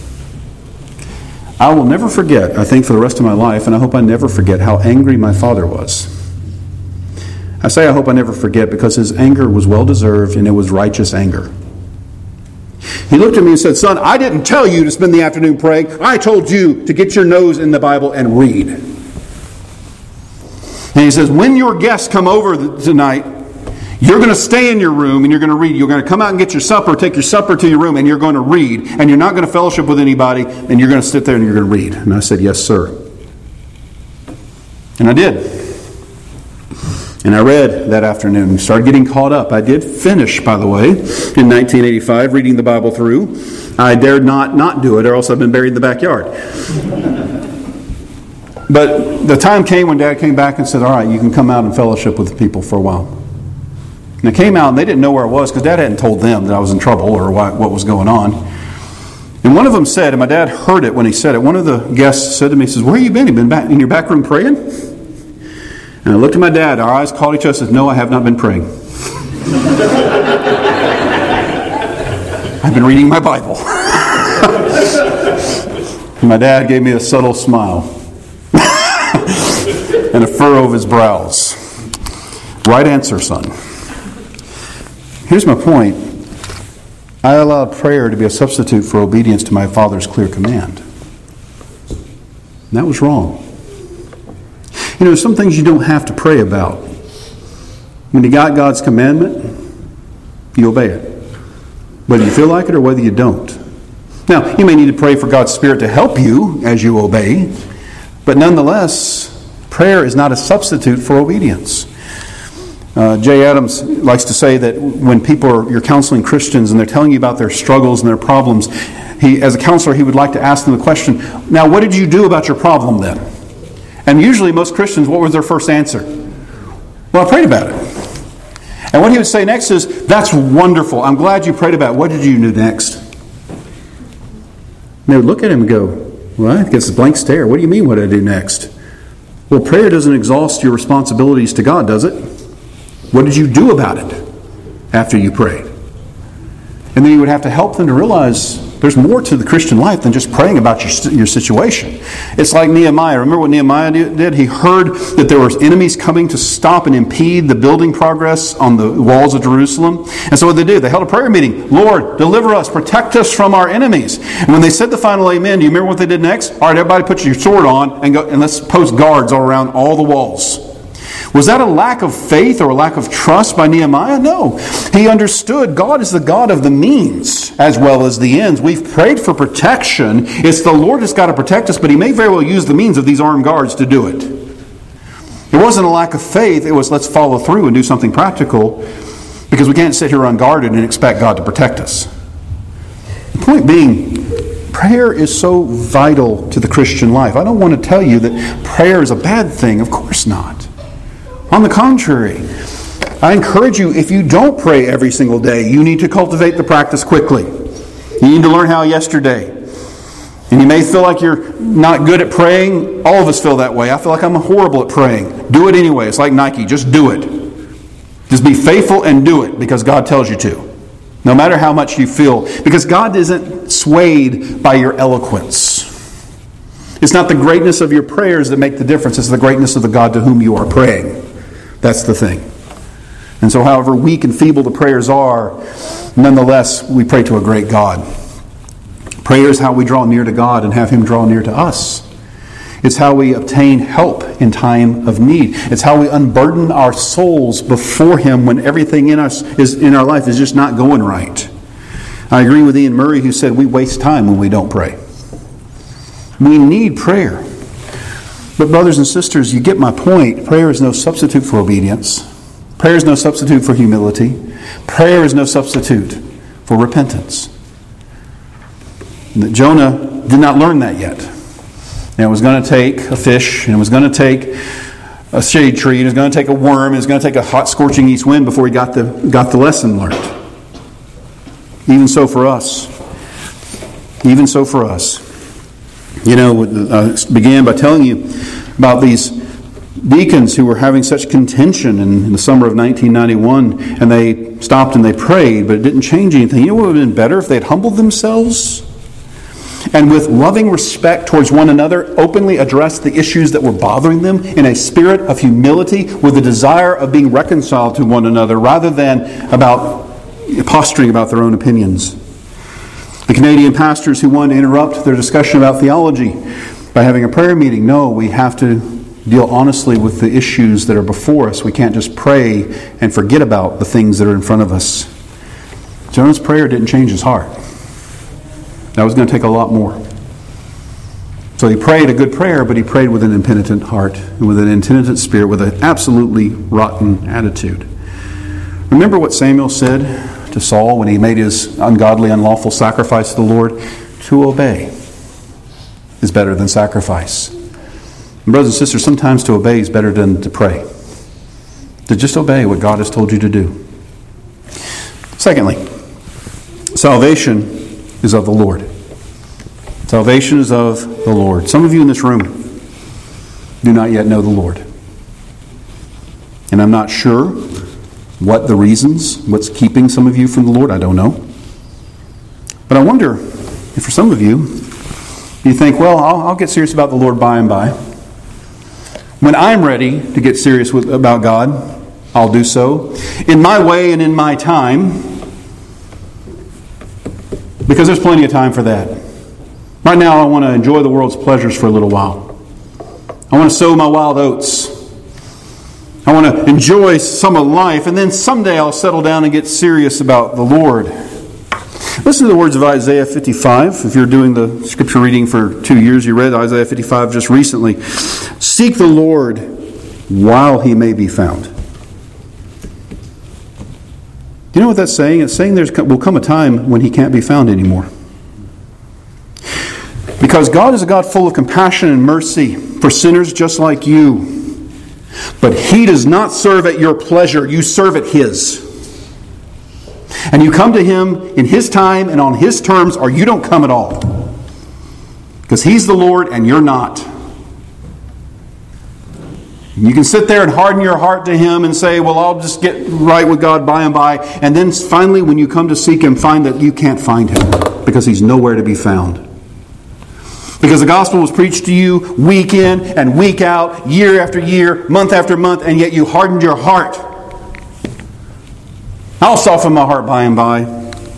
I will never forget, I think for the rest of my life, and I hope I never forget how angry my father was. I say I hope I never forget because his anger was well-deserved and it was righteous anger. He looked at me and said, son, I didn't tell you to spend the afternoon praying. I told you to get your nose in the Bible and read. And he says, when your guests come over tonight, you're going to stay in your room and you're going to read. You're going to come out and get your supper, take your supper to your room, and you're going to read. And you're not going to fellowship with anybody, and you're going to sit there and you're going to read. And I said, yes, sir. And I did. And I read that afternoon and started getting caught up. I did finish, by the way, in nineteen eighty-five, reading the Bible through. I dared not not do it, or else I've been buried in the backyard. But the time came when Dad came back and said, all right, you can come out and fellowship with the people for a while. And I came out and they didn't know where I was because Dad hadn't told them that I was in trouble or what, what was going on. And one of them said, and my dad heard it when he said it, one of the guests said to me, he says, where have you been? You been back in your back room praying? And I looked at my dad, our eyes caught each other, and said, no, I have not been praying. I've been reading my Bible. And my dad gave me a subtle smile and a furrow of his brows. Right answer, son. Here's my point. I allowed prayer to be a substitute for obedience to my Father's clear command. And that was wrong. You know, some things you don't have to pray about. When you got God's commandment, you obey it. Whether you feel like it or whether you don't. Now, you may need to pray for God's Spirit to help you as you obey. But nonetheless, prayer is not a substitute for obedience. Uh, Jay Adams likes to say that when people are, you're counseling Christians and they're telling you about their struggles and their problems, he, as a counselor, he would like to ask them the question, now what did you do about your problem then? And usually most Christians, what was their first answer? Well, I prayed about it. And what he would say next is, that's wonderful. I'm glad you prayed about it. What did you do next? And they would look at him and go, well, I guess a blank stare. What do you mean what did I do next? Well, prayer doesn't exhaust your responsibilities to God, does it? What did you do about it after you prayed? And then you would have to help them to realize there's more to the Christian life than just praying about your, your situation. It's like Nehemiah. Remember what Nehemiah did? He heard that there were enemies coming to stop and impede the building progress on the walls of Jerusalem. And so what did they do? They held a prayer meeting. Lord, deliver us, protect us from our enemies. And when they said the final amen, do you remember what they did next? All right, everybody put your sword on and go and let's post guards all around all the walls. Was that a lack of faith or a lack of trust by Nehemiah? No. He understood God is the God of the means as well as the ends. We've prayed for protection. It's the Lord that's got to protect us, but He may very well use the means of these armed guards to do it. It wasn't a lack of faith. It was let's follow through and do something practical because we can't sit here unguarded and expect God to protect us. The point being, prayer is so vital to the Christian life. I don't want to tell you that prayer is a bad thing. Of course not. On the contrary, I encourage you, if you don't pray every single day, you need to cultivate the practice quickly. You need to learn how yesterday. And you may feel like you're not good at praying. All of us feel that way. I feel like I'm horrible at praying. Do it anyway. It's like Nike. Just do it. Just be faithful and do it because God tells you to. No matter how much you feel. Because God isn't swayed by your eloquence. It's not the greatness of your prayers that make the difference. It's the greatness of the God to whom you are praying. That's the thing. And so however weak and feeble the prayers are, nonetheless, we pray to a great God. Prayer is how we draw near to God and have Him draw near to us. It's how we obtain help in time of need. It's how we unburden our souls before Him when everything in us is in our life is just not going right. I agree with Ian Murray who said we waste time when we don't pray. We need prayer. But brothers and sisters, you get my point. Prayer is no substitute for obedience. Prayer is no substitute for humility. Prayer is no substitute for repentance. Jonah did not learn that yet. And it was going to take a fish, and it was going to take a shade tree, and it was going to take a worm, and it was going to take a hot, scorching east wind before he got the, got the lesson learned. Even so for us. Even so for us. You know, I began by telling you about these deacons who were having such contention in, in the summer of nineteen ninety-one, and they stopped and they prayed, but it didn't change anything. You know what would have been better if they had humbled themselves and with loving respect towards one another openly addressed the issues that were bothering them in a spirit of humility with a desire of being reconciled to one another rather than about posturing about their own opinions. The Canadian pastors who wanted to interrupt their discussion about theology by having a prayer meeting. No, we have to deal honestly with the issues that are before us. We can't just pray and forget about the things that are in front of us. Jonah's prayer didn't change his heart. That was going to take a lot more. So he prayed a good prayer, but he prayed with an impenitent heart and with an impenitent spirit, with an absolutely rotten attitude. Remember what Samuel said to Saul when he made his ungodly, unlawful sacrifice to the Lord? To obey is better than sacrifice. And brothers and sisters, sometimes to obey is better than to pray. To just obey what God has told you to do. Secondly, salvation is of the Lord. Salvation is of the Lord. Some of you in this room do not yet know the Lord. And I'm not sure what the reasons, what's keeping some of you from the Lord, I don't know. But I wonder if for some of you, you think, well, I'll, I'll get serious about the Lord by and by. When I'm ready to get serious with, about God, I'll do so in my way and in my time, because there's plenty of time for that. Right now, I want to enjoy the world's pleasures for a little while. I want to sow my wild oats. I want to enjoy some of life, and then someday I'll settle down and get serious about the Lord. Listen to the words of Isaiah fifty-five. If you're doing the scripture reading for two years, you read Isaiah fifty-five just recently. Seek the Lord while he may be found. Do you know what that's saying? It's saying there will come a time when he can't be found anymore. Because God is a God full of compassion and mercy for sinners just like you. But he does not serve at your pleasure. You serve at his. And you come to him in his time and on his terms, or you don't come at all. Because he's the Lord and you're not. You can sit there and harden your heart to him and say, well, I'll just get right with God by and by. And then finally, when you come to seek him, find that you can't find him because he's nowhere to be found. Because the gospel was preached to you week in and week out, year after year, month after month, and yet you hardened your heart. I'll soften my heart by and by.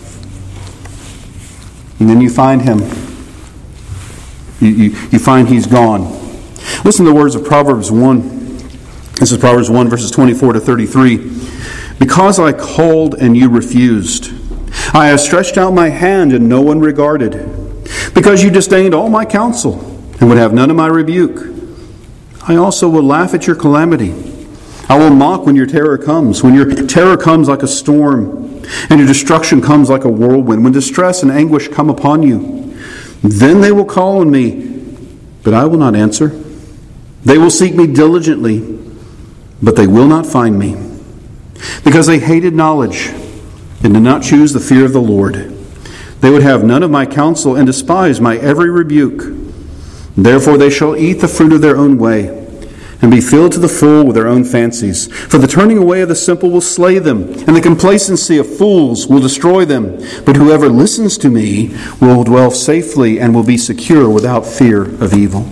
And then you find him. You, you, you find he's gone. Listen to the words of Proverbs one. This is Proverbs one, verses twenty-four to thirty-three. Because I called and you refused. I have stretched out my hand and no one regarded. Because you disdained all my counsel and would have none of my rebuke. I also will laugh at your calamity. I will mock when your terror comes. When your terror comes like a storm and your destruction comes like a whirlwind. When distress and anguish come upon you. Then they will call on me, but I will not answer. They will seek me diligently, but they will not find me. Because they hated knowledge and did not choose the fear of the Lord. They would have none of my counsel and despise my every rebuke. Therefore they shall eat the fruit of their own way and be filled to the full with their own fancies. For the turning away of the simple will slay them, and the complacency of fools will destroy them. But whoever listens to me will dwell safely and will be secure without fear of evil.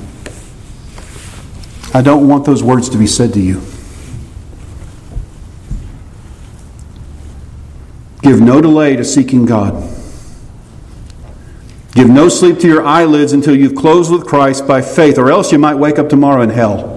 I don't want those words to be said to you. Give no delay to seeking God. Give no sleep to your eyelids until you've closed with Christ by faith, or else you might wake up tomorrow in hell.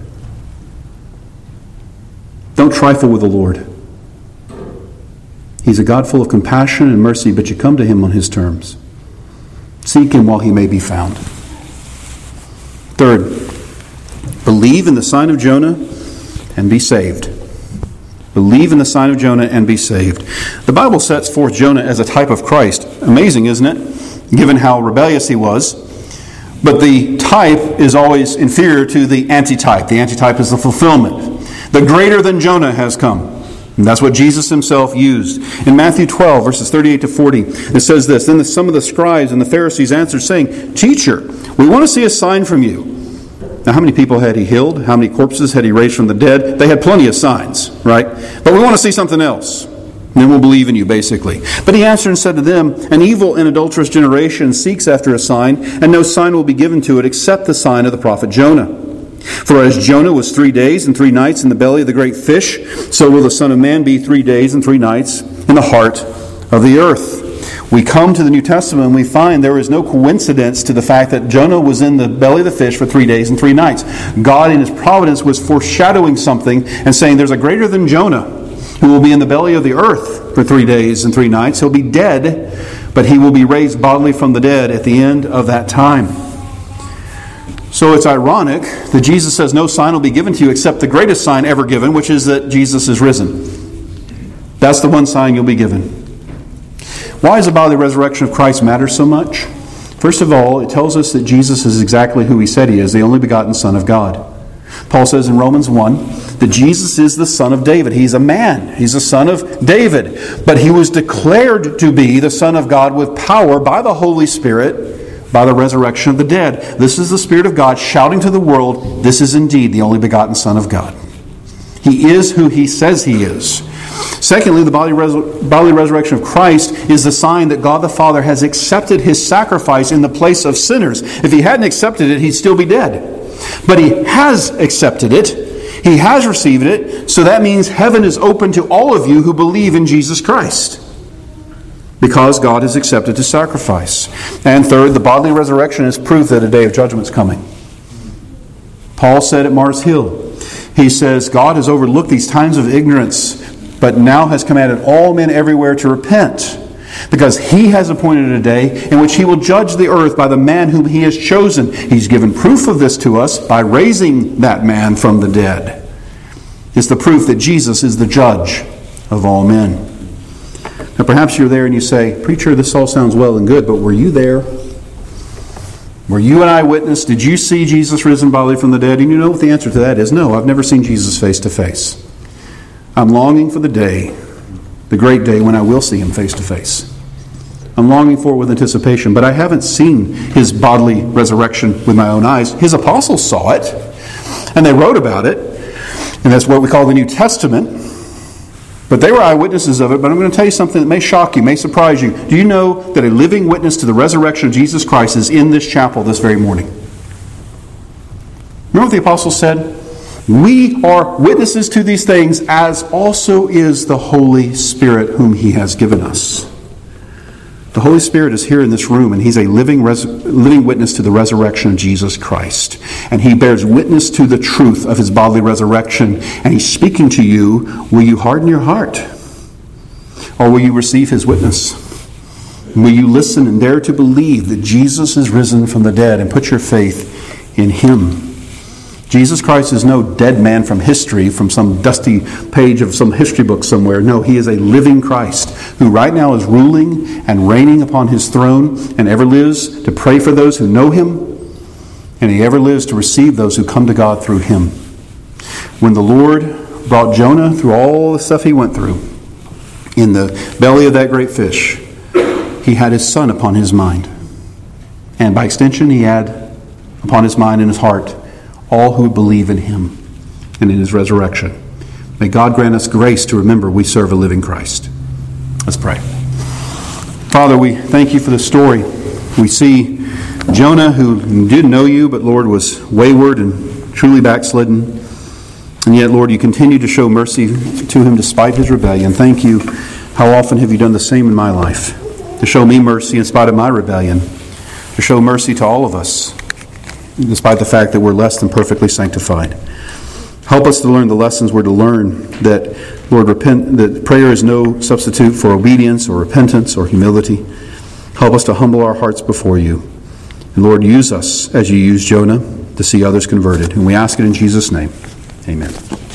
Don't trifle with the Lord. He's a God full of compassion and mercy, but you come to him on his terms. Seek him while he may be found. Third, Believe in the sign of Jonah and be saved. Believe in the sign of Jonah and be saved. The Bible sets forth Jonah as a type of Christ. Amazing, isn't it? Given how rebellious he was. But the type is always inferior to the antitype. The antitype is the fulfillment. The greater than Jonah has come. And that's what Jesus himself used. In Matthew twelve, verses thirty-eight to forty, it says this, Then some of the scribes and the Pharisees answered, saying, Teacher, we want to see a sign from you. Now, how many people had he healed? How many corpses had he raised from the dead? They had plenty of signs, right? But we want to see something else. And then we'll believe in you, basically. But he answered and said to them, An evil and adulterous generation seeks after a sign, and no sign will be given to it except the sign of the prophet Jonah. For as Jonah was three days and three nights in the belly of the great fish, so will the Son of Man be three days and three nights in the heart of the earth. We come to the New Testament and we find there is no coincidence to the fact that Jonah was in the belly of the fish for three days and three nights. God in His providence was foreshadowing something and saying there's a greater than Jonah who will be in the belly of the earth for three days and three nights. He'll be dead, but he will be raised bodily from the dead at the end of that time. So it's ironic that Jesus says no sign will be given to you except the greatest sign ever given, which is that Jesus is risen. That's the one sign you'll be given. Why does the bodily resurrection of Christ matter so much? First of all, it tells us that Jesus is exactly who He said He is, the only begotten Son of God. Paul says in Romans one that Jesus is the Son of David. He's a man. He's the Son of David. But He was declared to be the Son of God with power by the Holy Spirit by the resurrection of the dead. This is the Spirit of God shouting to the world, this is indeed the only begotten Son of God. He is who He says He is. Secondly, the bodily, res- bodily resurrection of Christ is the sign that God the Father has accepted His sacrifice in the place of sinners. If He hadn't accepted it, He'd still be dead. But He has accepted it. He has received it. So that means heaven is open to all of you who believe in Jesus Christ, because God has accepted His sacrifice. And third, the bodily resurrection is proof that a day of judgment is coming. Paul said at Mars Hill, he says, God has overlooked these times of ignorance, but now has commanded all men everywhere to repent, because He has appointed a day in which He will judge the earth by the man whom He has chosen. He's given proof of this to us by raising that man from the dead. It's the proof that Jesus is the judge of all men. Now perhaps you're there and you say, Preacher, this all sounds well and good, but were you there? Were you an eyewitness? Did you see Jesus risen bodily from the dead? And you know what the answer to that is? No, I've never seen Jesus face to face. I'm longing for the day, the great day when I will see Him face to face. I'm longing for it with anticipation, but I haven't seen His bodily resurrection with my own eyes. His apostles saw it, and they wrote about it, and that's what we call the New Testament. But they were eyewitnesses of it. But I'm going to tell you something that may shock you, may surprise you. Do you know that a living witness to the resurrection of Jesus Christ is in this chapel this very morning? Remember what the apostles said? We are witnesses to these things, as also is the Holy Spirit whom He has given us. The Holy Spirit is here in this room, and He's a living, res- living witness to the resurrection of Jesus Christ. And He bears witness to the truth of His bodily resurrection. And He's speaking to you. Will you harden your heart? Or will you receive His witness? Will you listen and dare to believe that Jesus is risen from the dead and put your faith in Him? Jesus Christ is no dead man from history, from some dusty page of some history book somewhere. No, He is a living Christ who right now is ruling and reigning upon His throne and ever lives to pray for those who know Him, and He ever lives to receive those who come to God through Him. When the Lord brought Jonah through all the stuff he went through in the belly of that great fish, He had His Son upon His mind. And by extension, He had upon His mind and His heart all who believe in Him and in His resurrection. May God grant us grace to remember we serve a living Christ. Let's pray. Father, we thank You for the story. We see Jonah, who did know You, but Lord, was wayward and truly backslidden. And yet, Lord, You continue to show mercy to him despite his rebellion. Thank You. How often have You done the same in my life? To show me mercy in spite of my rebellion. To show mercy to all of us, despite the fact that we're less than perfectly sanctified. Help us to learn the lessons we're to learn, that, Lord, repent, that prayer is no substitute for obedience or repentance or humility. Help us to humble our hearts before You. And Lord, use us as You used Jonah to see others converted. And we ask it in Jesus' name. Amen.